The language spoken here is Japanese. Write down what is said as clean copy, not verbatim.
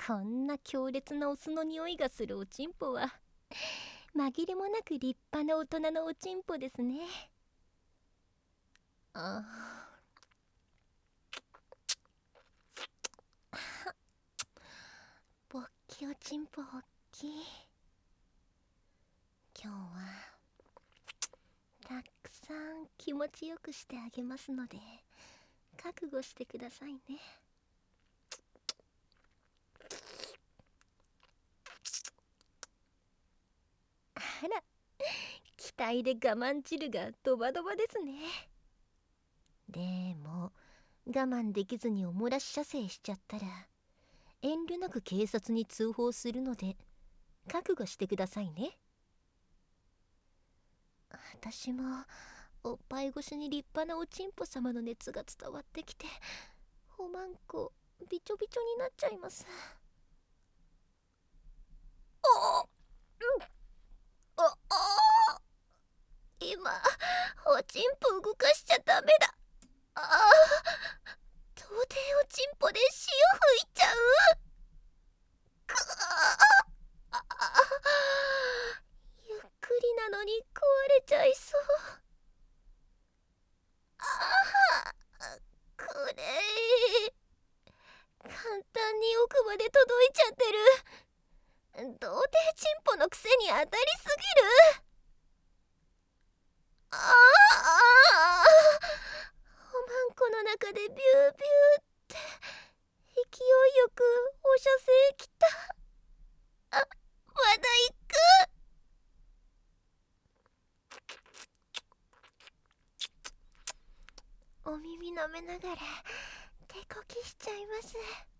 こんな強烈なオスの匂いがするおちんぽは紛れもなく立派な大人のおちんぽですね。あぼっきおちんぽおっきい。今日はたくさん気持ちよくしてあげますので覚悟してくださいね。あら、期待で我慢汁がドバドバですね。でも我慢できずにお漏らし射精しちゃったら遠慮なく警察に通報するので覚悟してくださいね。私もおっぱい越しに立派なおちんぽ様の熱が伝わってきておまんこびちょびちょになっちゃいます。今おちんぽ動かしちゃダメだ。到底おちんぽで潮吹いちゃう。ゆっくりなのに壊れちゃいそう。これ簡単に奥まで届いちゃってる。童貞チンポのくせに当たりすぎる。おまんこの中でビュービューって勢いよく放射性きた。まだ行く。お耳舐めながら手こきしちゃいます。